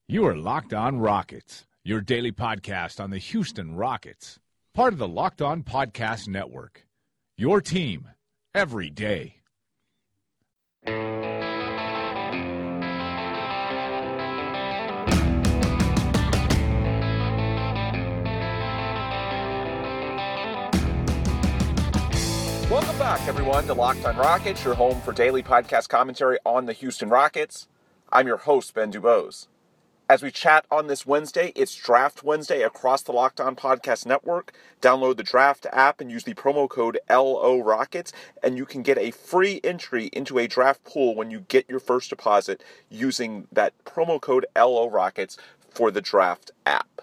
You are Locked On Rockets, your daily podcast on the Houston Rockets, part of the Locked On Podcast Network. Your team every day. Welcome back, everyone, to Locked On Rockets, your home for daily podcast commentary on the Houston Rockets. I'm your host, Ben Dubose. As we chat on this Wednesday, it's Draft Wednesday across the Locked On Podcast Network. Download the Draft app and use the promo code LORockets, and you can get a free entry into a draft pool when you get your first deposit using that promo code LORockets for the Draft app.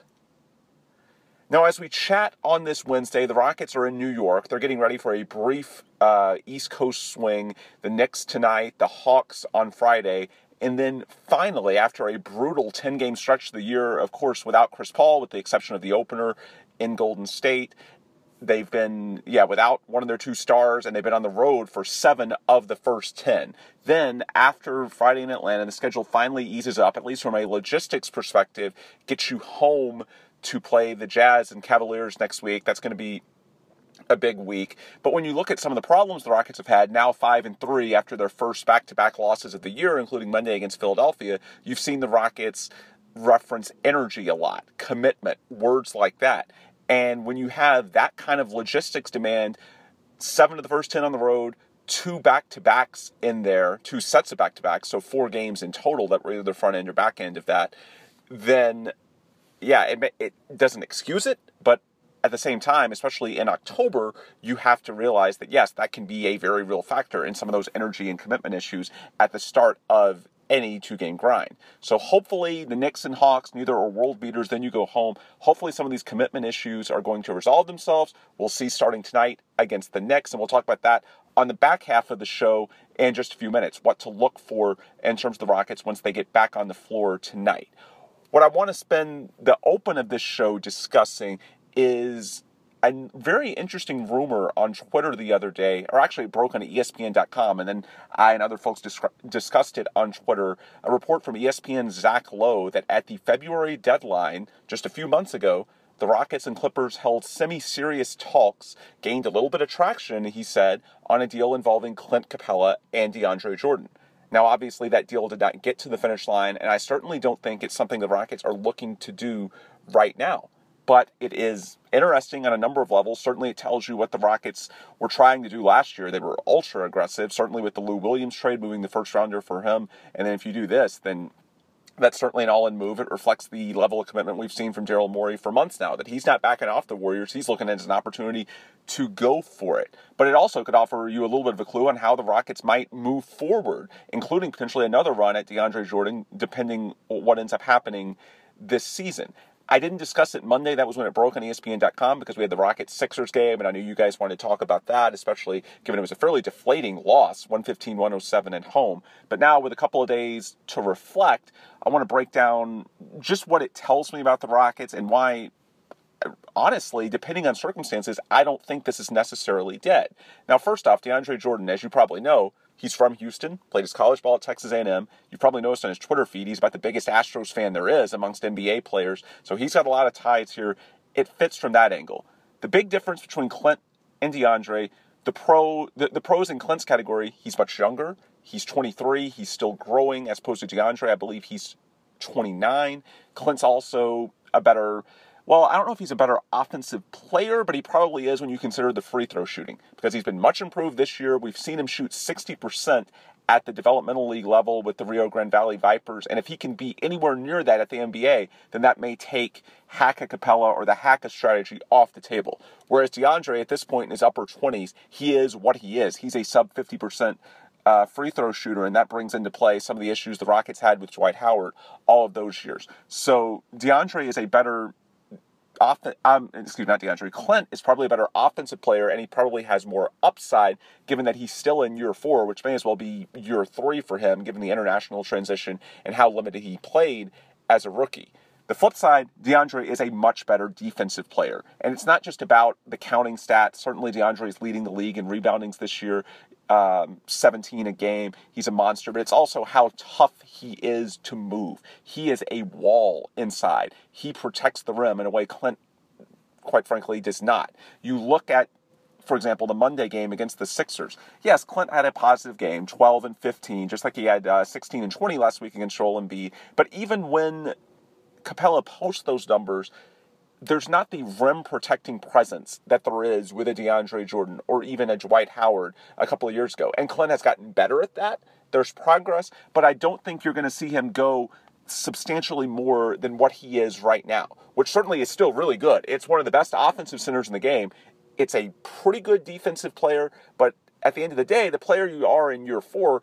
Now, as we chat on this Wednesday, the Rockets are in New York. They're getting ready for a brief East Coast swing. The Knicks tonight, the Hawks on Friday. And then finally, after a brutal 10-game stretch of the year, of course, without Chris Paul, with the exception of the opener in Golden State, they've been, without one of their two stars, and they've been on the road for 7 of the first 10. Then, after Friday in Atlanta, the schedule finally eases up, at least from a logistics perspective, gets you home to play the Jazz and Cavaliers next week. That's going to be a big week. But when you look at some of the problems the Rockets have had, now 5-3 after their first back-to-back losses of the year, including Monday against Philadelphia, you've seen the Rockets reference energy a lot, commitment, words like that. And when you have that kind of logistics demand, 7 of the first 10 on the road, 2 back-to-backs in there, 2 sets of back-to-backs, so 4 games in total that were either the front end or back end of that, then, it doesn't excuse it, but at the same time, especially in October, you have to realize that, yes, that can be a very real factor in some of those energy and commitment issues at the start of any 2-game grind. So hopefully the Knicks and Hawks, neither are world beaters, then you go home. Hopefully some of these commitment issues are going to resolve themselves. We'll see starting tonight against the Knicks, and we'll talk about that on the back half of the show in just a few minutes, what to look for in terms of the Rockets once they get back on the floor tonight. What I want to spend the open of this show discussing is a very interesting rumor on Twitter the other day, or actually it broke on ESPN.com, and then I and other folks discussed it on Twitter. A report from ESPN's Zach Lowe that at the February deadline, just a few months ago, the Rockets and Clippers held semi-serious talks, gained a little bit of traction, he said, on a deal involving Clint Capella and DeAndre Jordan. Now, obviously, that deal did not get to the finish line, and I certainly don't think it's something the Rockets are looking to do right now. But it is interesting on a number of levels. Certainly it tells you what the Rockets were trying to do last year. They were ultra aggressive, certainly with the Lou Williams trade, moving the first rounder for him. And then if you do this, then that's certainly an all-in move. It reflects the level of commitment we've seen from Daryl Morey for months now, that he's not backing off the Warriors. He's looking at it as an opportunity to go for it. But it also could offer you a little bit of a clue on how the Rockets might move forward, including potentially another run at DeAndre Jordan, depending on what ends up happening this season. I didn't discuss it Monday. That was when it broke on ESPN.com because we had the Rockets-Sixers game, and I knew you guys wanted to talk about that, especially given it was a fairly deflating loss, 115-107 at home. But now, with a couple of days to reflect, I want to break down just what it tells me about the Rockets and why, honestly, depending on circumstances, I don't think this is necessarily dead. Now, first off, DeAndre Jordan, as you probably know, he's from Houston, played his college ball at Texas A&M. You've probably noticed on his Twitter feed, he's about the biggest Astros fan there is amongst NBA players. So he's got a lot of ties here. It fits from that angle. The big difference between Clint and DeAndre, the pros in Clint's category, he's much younger. He's 23. He's still growing as opposed to DeAndre. I believe he's 29. Clint's also a better... Well, I don't know if he's a better offensive player, but he probably is when you consider the free throw shooting, because he's been much improved this year. We've seen him shoot 60% at the developmental league level with the Rio Grande Valley Vipers, and if he can be anywhere near that at the NBA, then that may take Haka Capella or the Haka strategy off the table. Whereas DeAndre, at this point in his upper 20s, he is what he is. He's a sub 50% free throw shooter, and that brings into play some of the issues the Rockets had with Dwight Howard all of those years. So DeAndre is a better Clint is probably a better offensive player, and he probably has more upside, given that he's still in year 4, which may as well be year 3 for him, given the international transition and how limited he played as a rookie. The flip side, DeAndre is a much better defensive player, and it's not just about the counting stats. Certainly DeAndre is leading the league in reboundings this year. 17 a game. He's a monster, but it's also how tough he is to move. He is a wall inside. He protects the rim in a way Clint, quite frankly, does not. You look at, for example, the Monday game against the Sixers. Yes, Clint had a positive game, 12 and 15, just like he had 16 and 20 last week against Joel Embiid. But even when Capella posts those numbers, there's not the rim-protecting presence that there is with a DeAndre Jordan or even a Dwight Howard a couple of years ago. And Clint has gotten better at that. There's progress, but I don't think you're going to see him go substantially more than what he is right now, which certainly is still really good. It's one of the best offensive centers in the game. It's a pretty good defensive player, but at the end of the day, the player you are in year 4,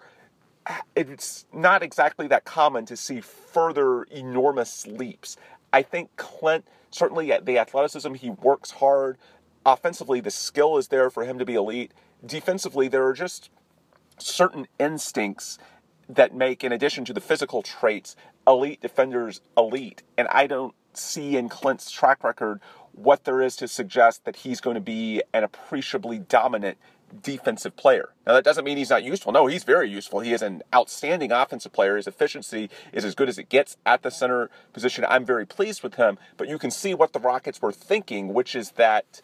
it's not exactly that common to see further enormous leaps. I think Clint, certainly at the athleticism, he works hard. Offensively, the skill is there for him to be elite. Defensively, there are just certain instincts that make, in addition to the physical traits, elite defenders elite. And I don't see in Clint's track record what there is to suggest that he's going to be an appreciably dominant defensive player. Now, that doesn't mean he's not useful. No, he's very useful. He is an outstanding offensive player. His efficiency is as good as it gets at the center position. I'm very pleased with him, but you can see what the Rockets were thinking, which is that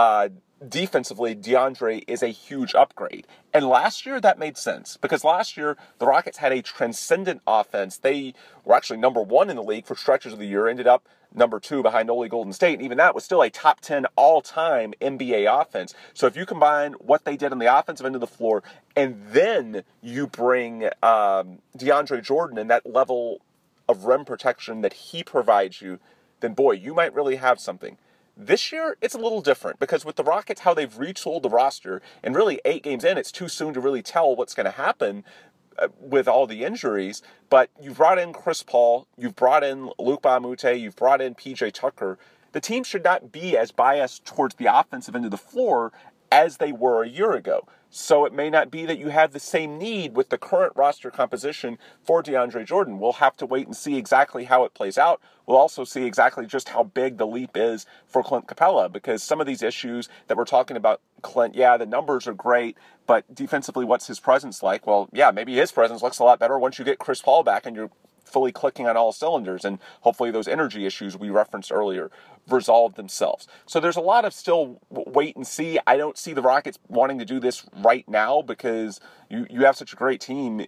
defensively, DeAndre is a huge upgrade. And last year, that made sense, because last year, the Rockets had a transcendent offense. They were actually number 1 in the league for stretches of the year, ended up number 2 behind only Golden State, and even that was still a top 10 all-time NBA offense. So if you combine what they did on the offensive end of the floor, and then you bring DeAndre Jordan and that level of rim protection that he provides you, then boy, you might really have something. This year, it's a little different, because with the Rockets, how they've retooled the roster, and really 8 games in, it's too soon to really tell what's going to happen with all the injuries, but you've brought in Chris Paul, you've brought in Luke Bahamute, you've brought in PJ Tucker. The team should not be as biased towards the offensive end of the floor as they were a year ago. So it may not be that you have the same need with the current roster composition for DeAndre Jordan. We'll have to wait and see exactly how it plays out. We'll also see exactly just how big the leap is for Clint Capella, because some of these issues that we're talking about, Clint, yeah, the numbers are great, but defensively, what's his presence like? Well, yeah, maybe his presence looks a lot better once you get Chris Paul back and you're fully clicking on all cylinders, and hopefully those energy issues we referenced earlier resolve themselves. So there's a lot of still wait and see. I don't see the Rockets wanting to do this right now, because you have such a great team.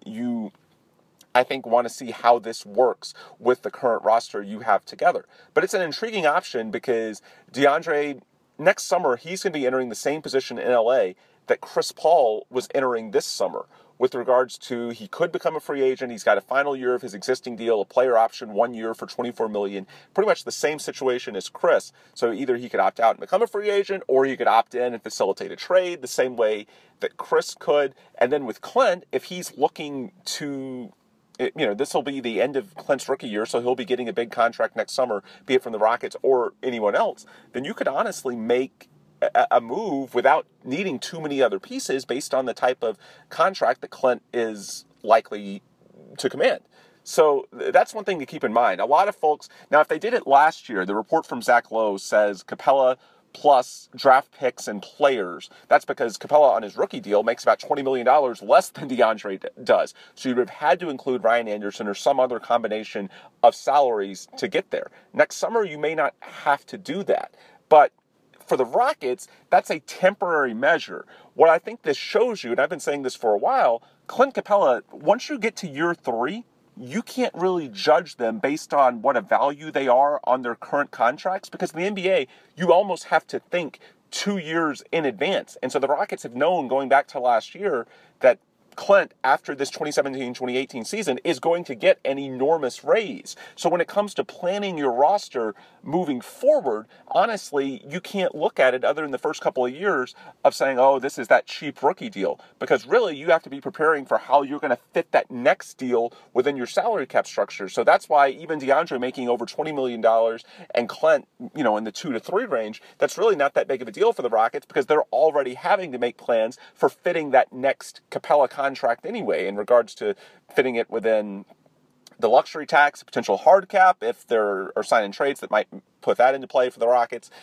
I think, want to see how this works with the current roster you have together. But it's an intriguing option, because DeAndre, next summer, he's going to be entering the same position in LA that Chris Paul was entering this summer, with regards to he could become a free agent. He's got a final year of his existing deal, a player option, 1 year for $24 million. Pretty much the same situation as Chris. So either he could opt out and become a free agent, or he could opt in and facilitate a trade the same way that Chris could. And then with Clint, if he's looking to, this will be the end of Clint's rookie year, so he'll be getting a big contract next summer, be it from the Rockets or anyone else, then you could honestly make a move without needing too many other pieces based on the type of contract that Clint is likely to command. So that's one thing to keep in mind. A lot of folks, now if they did it last year, the report from Zach Lowe says Capella plus draft picks and players. That's because Capella on his rookie deal makes about $20 million less than DeAndre does. So you would have had to include Ryan Anderson or some other combination of salaries to get there. Next summer, you may not have to do that. But for the Rockets, that's a temporary measure. What I think this shows you, and I've been saying this for a while, Clint Capella, once you get to year 3, you can't really judge them based on what a value they are on their current contracts, because in the NBA, you almost have to think 2 years in advance. And so the Rockets have known going back to last year that Clint, after this 2017-2018 season, is going to get an enormous raise. So when it comes to planning your roster moving forward, honestly, you can't look at it other than the first couple of years of saying, oh, this is that cheap rookie deal. Because really, you have to be preparing for how you're going to fit that next deal within your salary cap structure. So that's why even DeAndre making over $20 million and Clint, in the 2 to 3 range, that's really not that big of a deal for the Rockets, because they're already having to make plans for fitting that next Capella contract anyway, in regards to fitting it within the luxury tax, potential hard cap, if there are sign-in trades that might put that into play for the Rockets.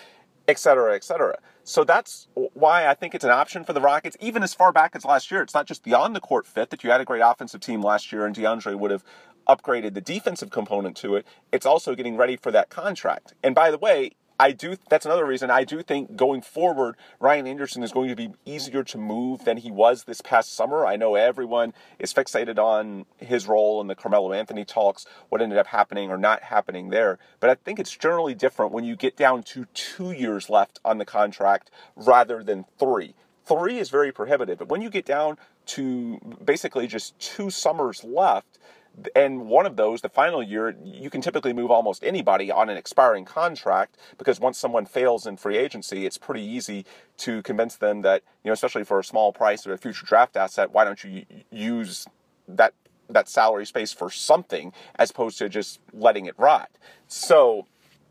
et cetera, et cetera. So that's why I think it's an option for the Rockets, even as far back as last year. It's not just the on-the-court fit that you had a great offensive team last year and DeAndre would have upgraded the defensive component to it. It's also getting ready for that contract. And by the way, that's another reason I do think going forward, Ryan Anderson is going to be easier to move than he was this past summer. I know everyone is fixated on his role in the Carmelo Anthony talks, what ended up happening or not happening there. But I think it's generally different when you get down to 2 years left on the contract rather than 3. 3 is very prohibitive. But when you get down to basically just 2 summers left, and one of those, the final year, you can typically move almost anybody on an expiring contract because once someone fails in free agency, it's pretty easy to convince them that, especially for a small price or a future draft asset, why don't you use that salary space for something as opposed to just letting it rot. So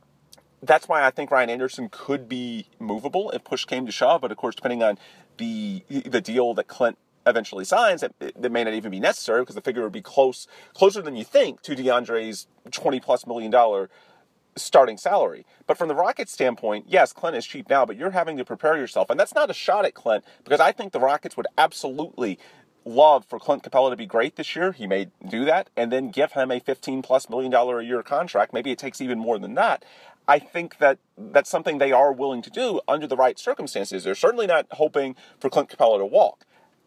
that's why I think Ryan Anderson could be movable if push came to shove. But of course, depending on the deal that Clint eventually signs, that may not even be necessary because the figure would be closer than you think to DeAndre's $20+ million starting salary. But from the Rockets standpoint, yes, Clint is cheap now, but you're having to prepare yourself. And that's not a shot at Clint because I think the Rockets would absolutely love for Clint Capella to be great this year. He may do that and then give him a $15+ million a year contract. Maybe it takes even more than that. I think that that's something they are willing to do under the right circumstances. They're certainly not hoping for Clint Capella to walk.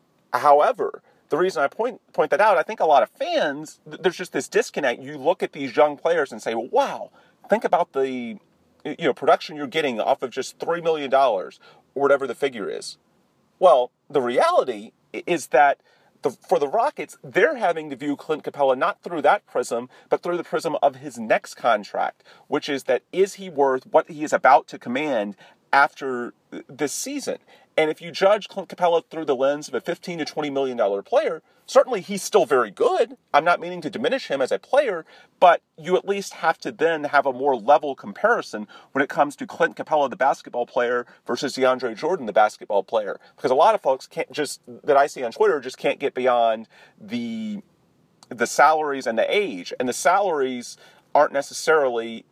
However, the reason I point that out, I think a lot of fans, there's just this disconnect. You look at these young players and say, wow, think about the production you're getting off of just $3 million or whatever the figure is. Well, the reality is that for the Rockets, they're having to view Clint Capella not through that prism, but through the prism of his next contract, which is that is he worth what he is about to command after this season? And if you judge Clint Capella through the lens of a $15 to $20 million player, certainly he's still very good. I'm not meaning to diminish him as a player, but you at least have to then have a more level comparison when it comes to Clint Capella, the basketball player, versus DeAndre Jordan, the basketball player. Because a lot of folks that I see on Twitter just can't get beyond the salaries and the age. And the salaries aren't necessarily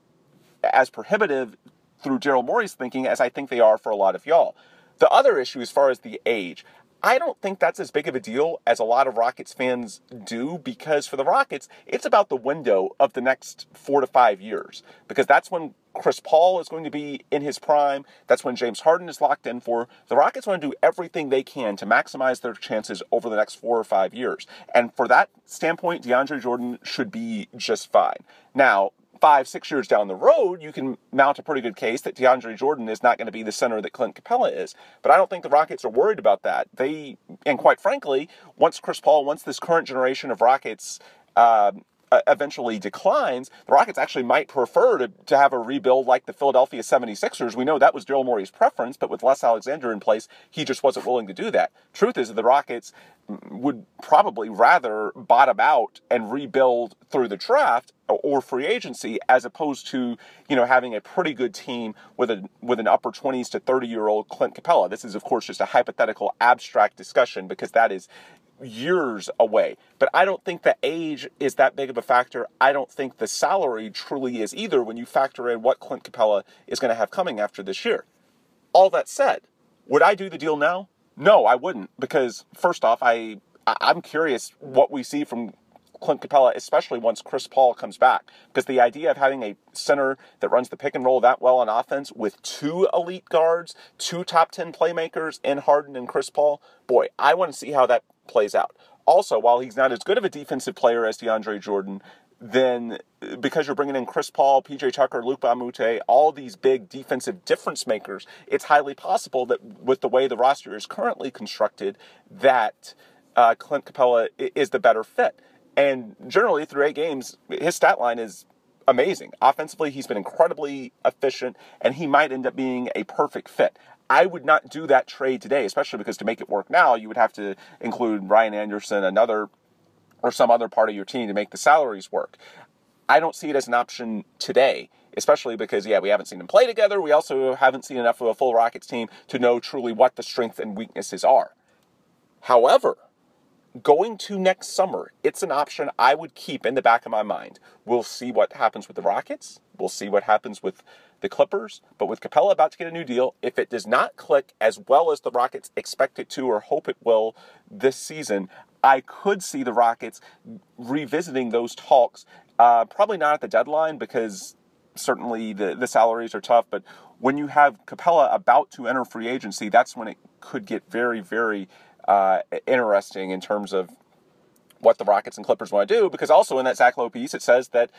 as prohibitive through Daryl Morey's thinking as I think they are for a lot of y'all. The other issue as far as the age, I don't think that's as big of a deal as a lot of Rockets fans do because for the Rockets, it's about the window of the next 4 to 5 years because that's when Chris Paul is going to be in his prime. That's when James Harden is locked in for. The Rockets want to do everything they can to maximize their chances over the next 4 or 5 years. And for that standpoint, DeAndre Jordan should be just fine. Now, 5-6 years down the road, you can mount a pretty good case that DeAndre Jordan is not going to be the center that Clint Capella is. But I don't think the Rockets are worried about that. And quite frankly, once this current generation of Rockets eventually declines, the Rockets actually might prefer to have a rebuild like the Philadelphia 76ers. We know that was Daryl Morey's preference, but with Les Alexander in place, he just wasn't willing to do that. Truth is that the Rockets would probably rather bottom out and rebuild through the draft or free agency as opposed to, having a pretty good team with an upper 20s to 30-year-old Clint Capella. This is, of course, just a hypothetical abstract discussion because that is years away. But I don't think the age is that big of a factor. I don't think the salary truly is either when you factor in what Clint Capella is going to have coming after this year. All that said, would I do the deal now? No, I wouldn't because, first off, I'm curious what we see from Clint Capella, especially once Chris Paul comes back. Because the idea of having a center that runs the pick and roll that well on offense with 2 elite guards, 2 top 10 playmakers in Harden and Chris Paul, boy, I want to see how that plays out. Also, while he's not as good of a defensive player as DeAndre Jordan, then because you're bringing in Chris Paul, PJ Tucker, Luc Mbah a Moute, all these big defensive difference makers, it's highly possible that with the way the roster is currently constructed, that Clint Capella is the better fit. And generally, through 8 games, his stat line is amazing. Offensively, he's been incredibly efficient, and he might end up being a perfect fit. I would not do that trade today, especially because to make it work now, you would have to include Ryan Anderson, or some other part of your team to make the salaries work. I don't see it as an option today, especially because, we haven't seen them play together. We also haven't seen enough of a full Rockets team to know truly what the strengths and weaknesses are. However, going to next summer, it's an option I would keep in the back of my mind. We'll see what happens with the Rockets. We'll see what happens with the Clippers. But with Capela about to get a new deal, if it does not click as well as the Rockets expect it to or hope it will this season, I could see the Rockets revisiting those talks. Probably not at the deadline because certainly the salaries are tough. But when you have Capela about to enter free agency, that's when it could get very, very interesting in terms of what the Rockets and Clippers want to do, because also in that Zach Lowe piece, it says that,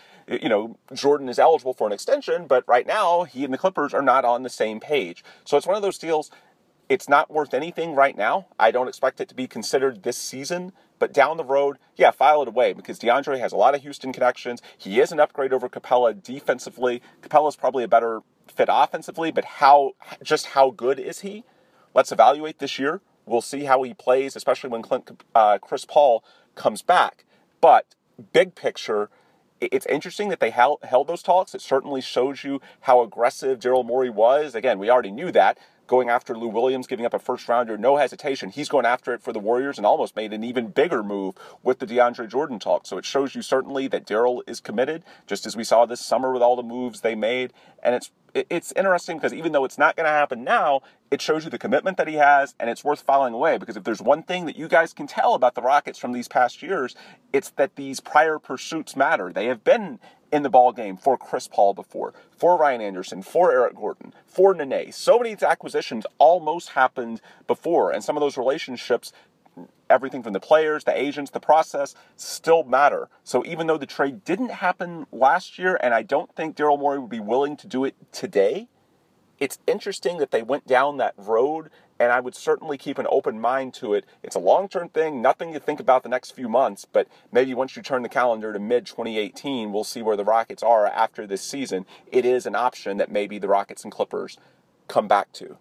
Jordan is eligible for an extension, but right now he and the Clippers are not on the same page. So it's one of those deals. It's not worth anything right now. I don't expect it to be considered this season, but down the road, yeah, file it away because DeAndre has a lot of Houston connections. He is an upgrade over Capela defensively. Capela's probably a better fit offensively, but how good is he? Let's evaluate this year. We'll see how he plays, especially when Chris Paul comes back. But big picture, it's interesting that they held those talks. It certainly shows you how aggressive Daryl Morey was. Again, we already knew that. Going after Lou Williams, giving up a first-rounder, no hesitation. He's going after it for the Warriors and almost made an even bigger move with the DeAndre Jordan talk. So it shows you certainly that Daryl is committed, just as we saw this summer with all the moves they made. And it's interesting because even though it's not going to happen now, it shows you the commitment that he has, and it's worth filing away. Because if there's one thing that you guys can tell about the Rockets from these past years, it's that these prior pursuits matter. They have been in the ball game for Chris Paul before, for Ryan Anderson, for Eric Gordon, for Nene. So many of these acquisitions almost happened before, and some of those relationships, everything from the players, the agents, the process, still matter. So even though the trade didn't happen last year, and I don't think Daryl Morey would be willing to do it today, it's interesting that they went down that road, and I would certainly keep an open mind to it. It's a long-term thing, nothing to think about the next few months, but maybe once you turn the calendar to mid-2018, we'll see where the Rockets are after this season. It is an option that maybe the Rockets and Clippers come back to.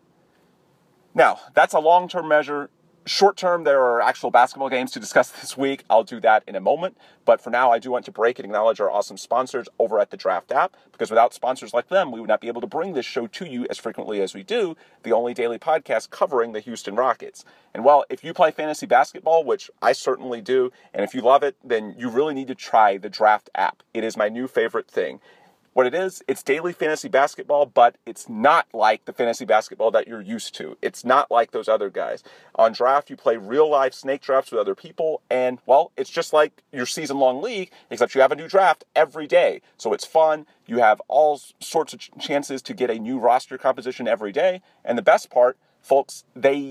Now, that's a long-term measure. Short-term, there are actual basketball games to discuss this week. I'll do that in a moment. But for now, I do want to break and acknowledge our awesome sponsors over at the Draft app, because without sponsors like them, we would not be able to bring this show to you as frequently as we do, the only daily podcast covering the Houston Rockets. And well, if you play fantasy basketball, which I certainly do, and if you love it, then you really need to try the Draft app. It is my new favorite thing. What it is, it's daily fantasy basketball, but it's not like the fantasy basketball that you're used to. It's not like those other guys. On Draft, you play real-life snake drafts with other people, and, well, it's just like your season-long league, except you have a new draft every day. So it's fun. You have all sorts of chances to get a new roster composition every day. And the best part, folks,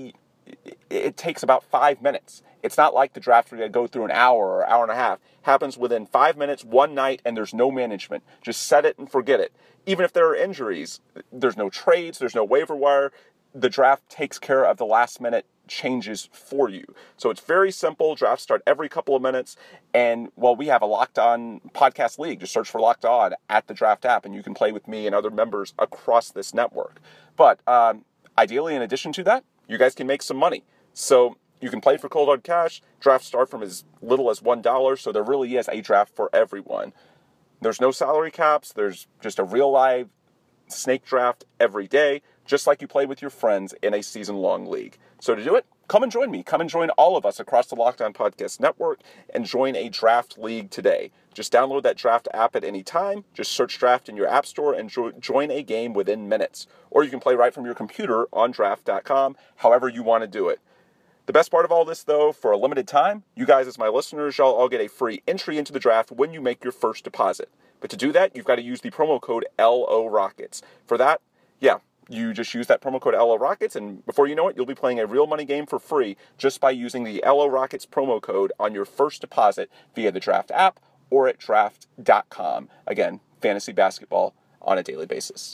it takes about 5 minutes. It's not like the draft where you go through an hour or hour and a half. Happens within 5 minutes, one night, and there's no management. Just set it and forget it. Even if there are injuries, there's no trades, there's no waiver wire. The draft takes care of the last minute changes for you. So it's very simple. Drafts start every couple of minutes. And, well, we have a Locked On podcast league. Just search for Locked On at the Draft app, and you can play with me and other members across this network. But ideally, in addition to that, you guys can make some money. So you can play for cold hard cash. Drafts start from as little as $1, so there really is a draft for everyone. There's no salary caps. There's just a real live snake draft every day, just like you play with your friends in a season-long league. So to do it, come and join me. Come and join all of us across the Locked On Podcast Network and join a draft league today. Just download that Draft app at any time. Just search Draft in your app store and join a game within minutes. Or you can play right from your computer on draft.com, however you want to do it. The best part of all this, though, for a limited time, you guys as my listeners, y'all all get a free entry into the draft when you make your first deposit. But to do that, you've got to use the promo code LORockets. For that, you just use that promo code LORockets, and before you know it, you'll be playing a real money game for free just by using the LORockets promo code on your first deposit via the Draft app or at draft.com. Again, fantasy basketball on a daily basis.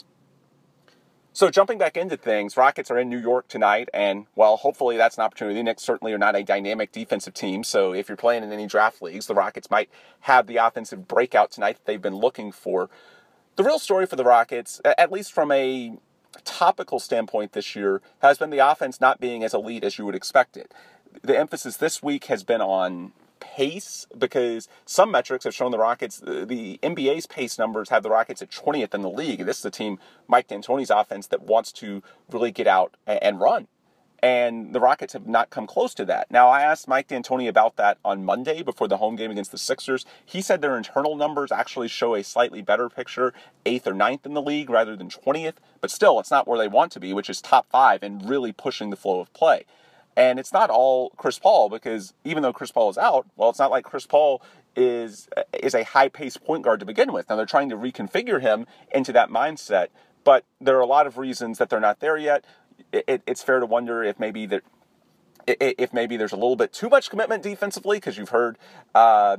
So jumping back into things, Rockets are in New York tonight, and, well, hopefully that's an opportunity. The Knicks certainly are not a dynamic defensive team, so if you're playing in any draft leagues, the Rockets might have the offensive breakout tonight that they've been looking for. The real story for the Rockets, at least from a topical standpoint this year, has been the offense not being as elite as you would expect it. The emphasis this week has been on pace, because some metrics have shown the Rockets, the NBA's pace numbers have the Rockets at 20th in the league. This is a team, Mike D'Antoni's offense, that wants to really get out and run. And the Rockets have not come close to that. Now, I asked Mike D'Antoni about that on Monday before the home game against the Sixers. He said their internal numbers actually show a slightly better picture, 8th or 9th in the league rather than 20th. But still, it's not where they want to be, which is top 5 and really pushing the flow of play. And it's not all Chris Paul, because even though Chris Paul is out, well, it's not like Chris Paul is a high-paced point guard to begin with. Now, they're trying to reconfigure him into that mindset, but there are a lot of reasons that they're not there yet. It's fair to wonder if maybe there's a little bit too much commitment defensively, because you've heard a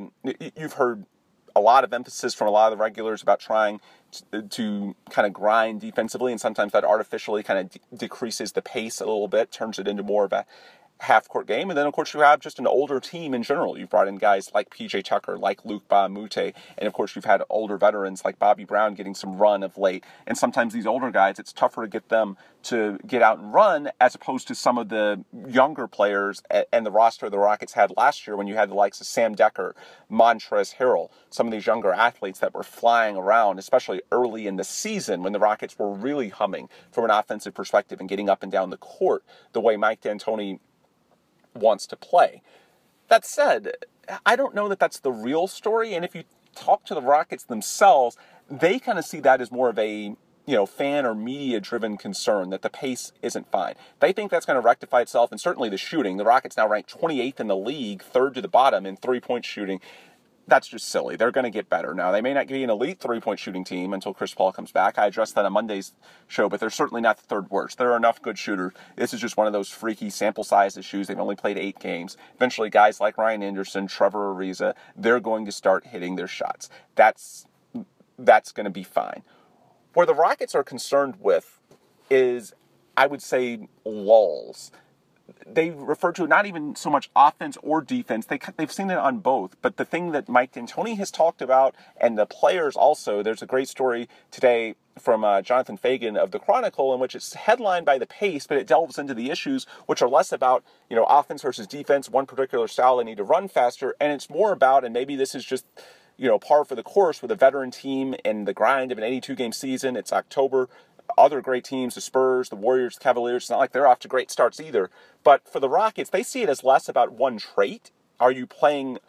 lot of emphasis from a lot of the regulars about trying to kind of grind defensively, and sometimes that artificially kind of decreases the pace a little bit, turns it into more of a half-court game. And then, of course, you have just an older team in general. You've brought in guys like P.J. Tucker, like Luc Mbah a Moute, and, of course, you've had older veterans like Bobby Brown getting some run of late. And sometimes these older guys, it's tougher to get them to get out and run as opposed to some of the younger players and the roster the Rockets had last year when you had the likes of Sam Decker, Montrezl Harrell, some of these younger athletes that were flying around, especially early in the season when the Rockets were really humming from an offensive perspective and getting up and down the court the way Mike D'Antoni wants to play. That said, I don't know that that's the real story, and if you talk to the Rockets themselves, they kind of see that as more of a fan or media-driven concern, that the pace isn't fine. They think that's going to rectify itself, and certainly the shooting. The Rockets now rank 28th in the league, third to the bottom in three-point shooting. That's just silly. They're going to get better. Now, they may not be an elite three-point shooting team until Chris Paul comes back. I addressed that on Monday's show, but they're certainly not the third worst. There are enough good shooters. This is just one of those freaky sample size issues. They've only played 8 games. Eventually, guys like Ryan Anderson, Trevor Ariza, they're going to start hitting their shots. That's going to be fine. Where the Rockets are concerned with is, I would say, lulls. They refer to not even so much offense or defense. They've seen it on both. But the thing that Mike D'Antoni has talked about, and the players also, there's a great story today from Jonathan Fagan of The Chronicle, in which it's headlined by the pace, but it delves into the issues, which are less about, offense versus defense, one particular style they need to run faster, and it's more about, and maybe this is just, par for the course with a veteran team and the grind of an 82-game season. It's October. Other great teams, the Spurs, the Warriors, the Cavaliers, it's not like they're off to great starts either. But for the Rockets, they see it as less about one trait. Are you playing,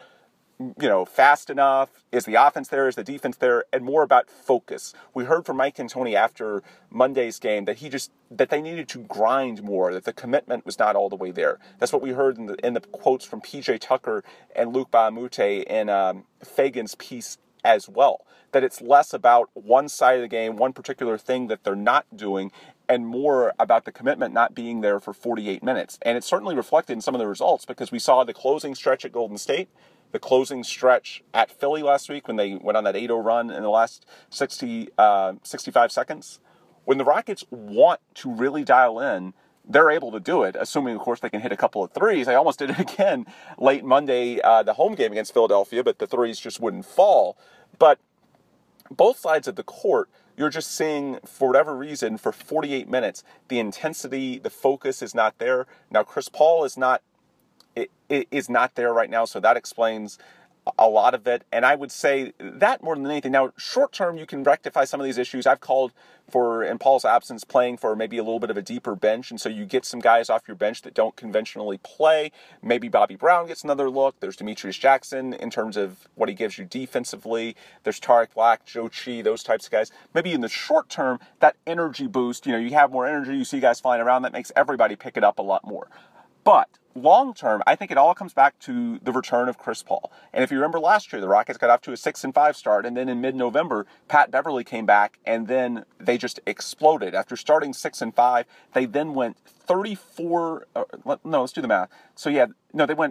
fast enough? Is the offense there? Is the defense there? And more about focus. We heard from Mike D'Antoni after Monday's game that that they needed to grind more, that the commitment was not all the way there. That's what we heard in the quotes from P.J. Tucker and Luc Mbah a Moute in Fagan's piece as well. That it's less about one side of the game, one particular thing that they're not doing, and more about the commitment not being there for 48 minutes. And it's certainly reflected in some of the results, because we saw the closing stretch at Golden State, the closing stretch at Philly last week when they went on that 8-0 run in the last 65 seconds. When the Rockets want to really dial in, they're able to do it, assuming, of course, they can hit a couple of threes. They almost did it again late Monday, the home game against Philadelphia, but the threes just wouldn't fall. But both sides of the court, you're just seeing, for whatever reason, for 48 minutes, the intensity, the focus is not there. Now, Chris Paul is not there right now, so that explains a lot of it. And I would say that more than anything. Now, short term, you can rectify some of these issues. I've called for, in Paul's absence, playing for maybe a little bit of a deeper bench. And so you get some guys off your bench that don't conventionally play. Maybe Bobby Brown gets another look. There's Demetrius Jackson in terms of what he gives you defensively. There's Tarik Black, Joe Chi, those types of guys. Maybe in the short term, that energy boost, you have more energy. You see guys flying around. That makes everybody pick it up a lot more. But long term, I think it all comes back to the return of Chris Paul. And if you remember last year, the Rockets got off to a 6-5 start, and then in mid-November, Pat Beverly came back, and then they just exploded. After starting 6-5, they then went 34. Let's do the math. So they went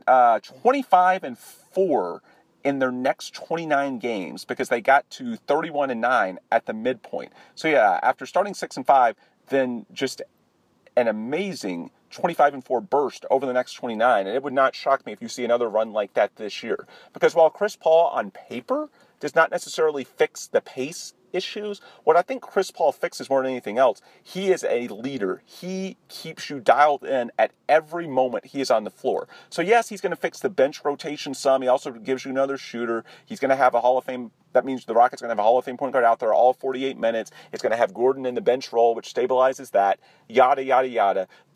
25-4 in their next 29 games, because they got to 31-9 at the midpoint. So after starting 6-5, then just an amazing 25-4 burst over the next 29, and it would not shock me if you see another run like that this year. Because while Chris Paul on paper does not necessarily fix the pace issues, what I think Chris Paul fixes more than anything else, he is a leader. He keeps you dialed in at every moment he is on the floor. So yes, he's going to fix the bench rotation some. He also gives you another shooter. He's going to have a Hall of Fame. That means the Rockets are going to have a Hall of Fame point guard out there all 48 minutes. It's going to have Gordon in the bench role, which stabilizes that, yada, yada, yada. But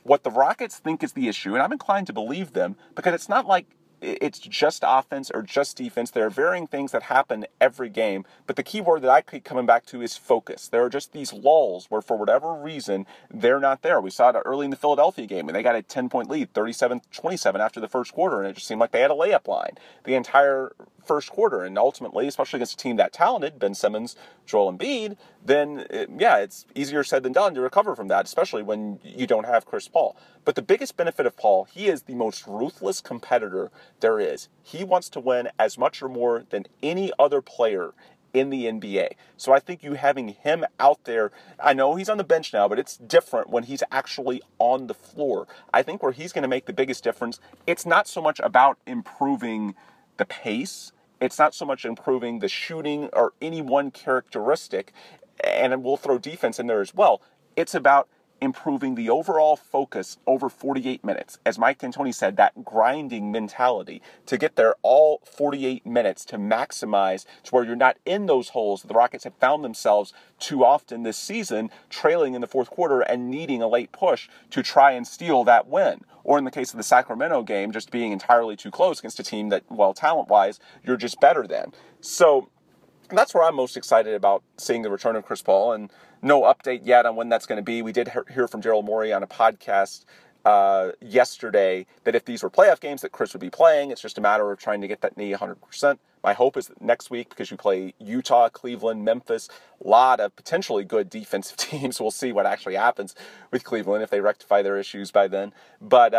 what the Rockets think is the issue, and I'm inclined to believe them, because it's not like it's just offense or just defense. There are varying things that happen every game, but the key word that I keep coming back to is focus. There are just these lulls where, for whatever reason, they're not there. We saw it early in the Philadelphia game, and they got a 10-point lead, 37-27 after the first quarter, and it just seemed like they had a layup line the entire first quarter, and ultimately, especially against a team that talented, Ben Simmons, Joel Embiid, then, it's easier said than done to recover from that, especially when you don't have Chris Paul. But the biggest benefit of Paul, he is the most ruthless competitor there is. He wants to win as much or more than any other player in the NBA. So I think you having him out there, I know he's on the bench now, but it's different when he's actually on the floor. I think where he's going to make the biggest difference, it's not so much about improving the pace, it's not so much improving the shooting or any one characteristic, and we'll throw defense in there as well. It's about improving the overall focus over 48 minutes. As Mike D'Antoni said, that grinding mentality to get there all 48 minutes to maximize to where you're not in those holes. The Rockets have found themselves too often this season, trailing in the fourth quarter and needing a late push to try and steal that win. Or in the case of the Sacramento game, just being entirely too close against a team that, well, talent-wise, you're just better than. So that's where I'm most excited about seeing the return of Chris Paul, and no update yet on when that's going to be. We did hear from Daryl Morey on a podcast yesterday that if these were playoff games that Chris would be playing, it's just a matter of trying to get that knee 100%. My hope is that next week, because you play Utah, Cleveland, Memphis, a lot of potentially good defensive teams. We'll see what actually happens with Cleveland if they rectify their issues by then. But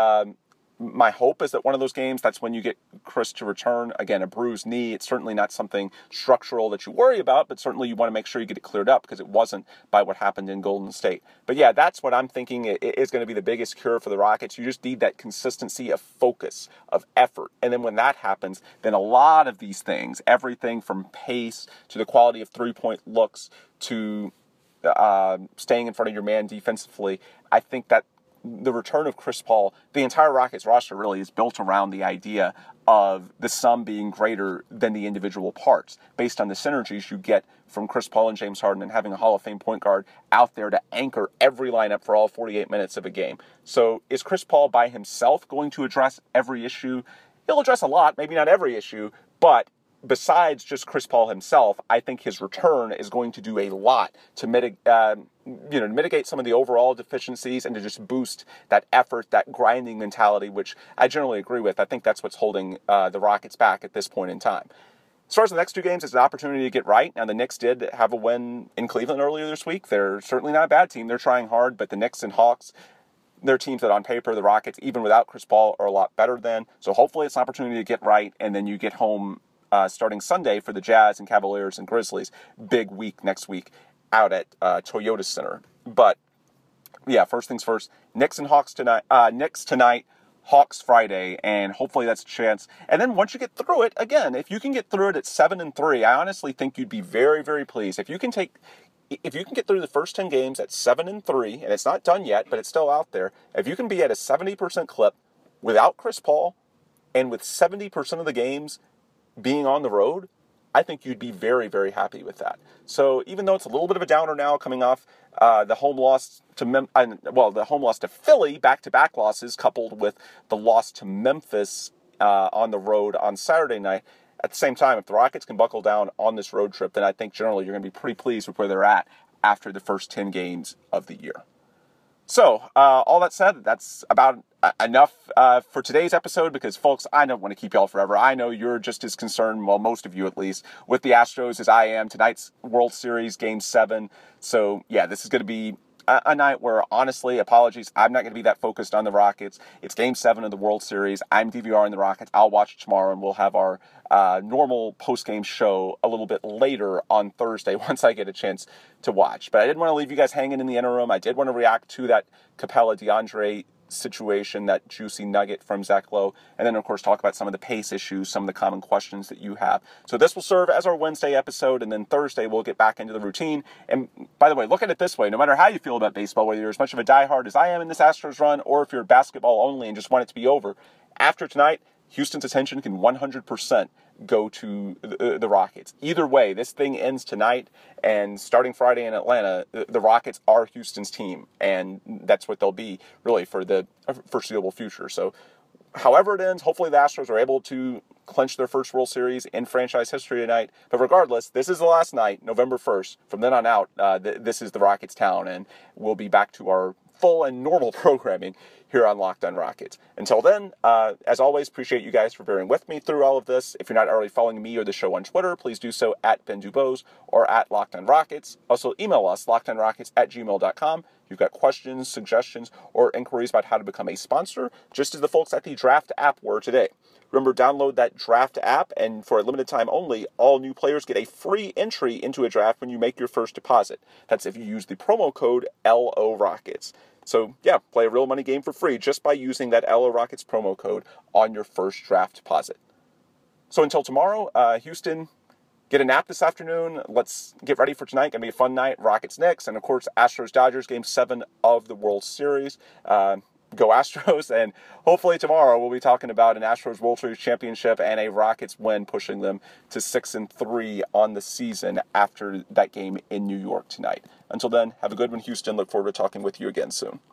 my hope is that one of those games, that's when you get Chris to return. Again, a bruised knee, it's certainly not something structural that you worry about, but certainly you want to make sure you get it cleared up because it wasn't by what happened in Golden State. But yeah, that's what I'm thinking is going to be the biggest cure for the Rockets. You just need that consistency of focus, of effort. And then when that happens, then a lot of these things, everything from pace to the quality of three-point looks to staying in front of your man defensively, I think that the return of Chris Paul, the entire Rockets roster really is built around the idea of the sum being greater than the individual parts, based on the synergies you get from Chris Paul and James Harden and having a Hall of Fame point guard out there to anchor every lineup for all 48 minutes of a game. So is Chris Paul by himself going to address every issue? He'll address a lot, maybe not every issue, but besides just Chris Paul himself, I think his return is going to do a lot to mitigate some of the overall deficiencies and to just boost that effort, that grinding mentality, which I generally agree with. I think that's what's holding the Rockets back at this point in time. As far as the next two games, it's an opportunity to get right. Now, the Knicks did have a win in Cleveland earlier this week. They're certainly not a bad team. They're trying hard, but the Knicks and Hawks, they're teams that on paper, the Rockets, even without Chris Paul, are a lot better than. So hopefully it's an opportunity to get right, and then you get home starting Sunday for the Jazz and Cavaliers and Grizzlies. Big week next week out at Toyota Center. But yeah, first things first, Knicks and Hawks tonight. Knicks tonight, Hawks Friday, and hopefully that's a chance. And then once you get through it, again, if you can get through it at 7-3, I honestly think you'd be very, very pleased. If you can get through the first 10 games at 7-3, and it's not done yet, but it's still out there. If you can be at a 70% clip without Chris Paul, and with 70% of the games being on the road, I think you'd be very, very happy with that. So even though it's a little bit of a downer now coming off the home loss to Philly, back-to-back losses coupled with the loss to Memphis on the road on Saturday night, at the same time, if the Rockets can buckle down on this road trip, then I think generally you're going to be pretty pleased with where they're at after the first 10 games of the year. So, all that said, that's about enough for today's episode because, folks, I don't want to keep y'all forever. I know you're just as concerned, well, most of you at least, with the Astros as I am. Tonight's World Series, Game 7. So, yeah, this is going to be a night where, honestly, apologies, I'm not going to be that focused on the Rockets. It's Game 7 of the World Series. I'm DVRing the Rockets. I'll watch it tomorrow, and we'll have our normal post-game show a little bit later on Thursday once I get a chance to watch. But I didn't want to leave you guys hanging in the interim. I did want to react to that Capella DeAndre situation, that juicy nugget from Zach Lowe, and then, of course, talk about some of the pace issues, some of the common questions that you have. So this will serve as our Wednesday episode, and then Thursday we'll get back into the routine. And by the way, look at it this way. No matter how you feel about baseball, whether you're as much of a diehard as I am in this Astros run, or if you're basketball only and just want it to be over, after tonight, Houston's attention can 100% go to the Rockets. Either way, this thing ends tonight, and starting Friday in Atlanta, the Rockets are Houston's team, and that's what they'll be really for the foreseeable future. So however it ends, hopefully the Astros are able to clinch their first World Series in franchise history tonight. But regardless, this is the last night, November 1st. From then on out, this is the Rockets town, and we'll be back to our full and normal programming here on Locked On Rockets. Until then, as always, appreciate you guys for bearing with me through all of this. If you're not already following me or the show on Twitter, please do so at Ben Dubose or at Locked On Rockets. Also, email us, lockedonrockets@gmail.com. If you've got questions, suggestions, or inquiries about how to become a sponsor, just as the folks at the Draft app were today. Remember, download that Draft app, and for a limited time only, all new players get a free entry into a draft when you make your first deposit. That's if you use the promo code LO Rockets. So, yeah, play a real money game for free just by using that LO Rockets promo code on your first draft deposit. So until tomorrow, Houston, get a nap this afternoon. Let's get ready for tonight. Going to be a fun night. Rockets Knicks, and of course, Astros-Dodgers, Game 7 of the World Series. Go Astros, and hopefully tomorrow we'll be talking about an Astros World Series championship and a Rockets win, pushing them to 6-3 on the season after that game in New York tonight. Until then, have a good one, Houston. Look forward to talking with you again soon.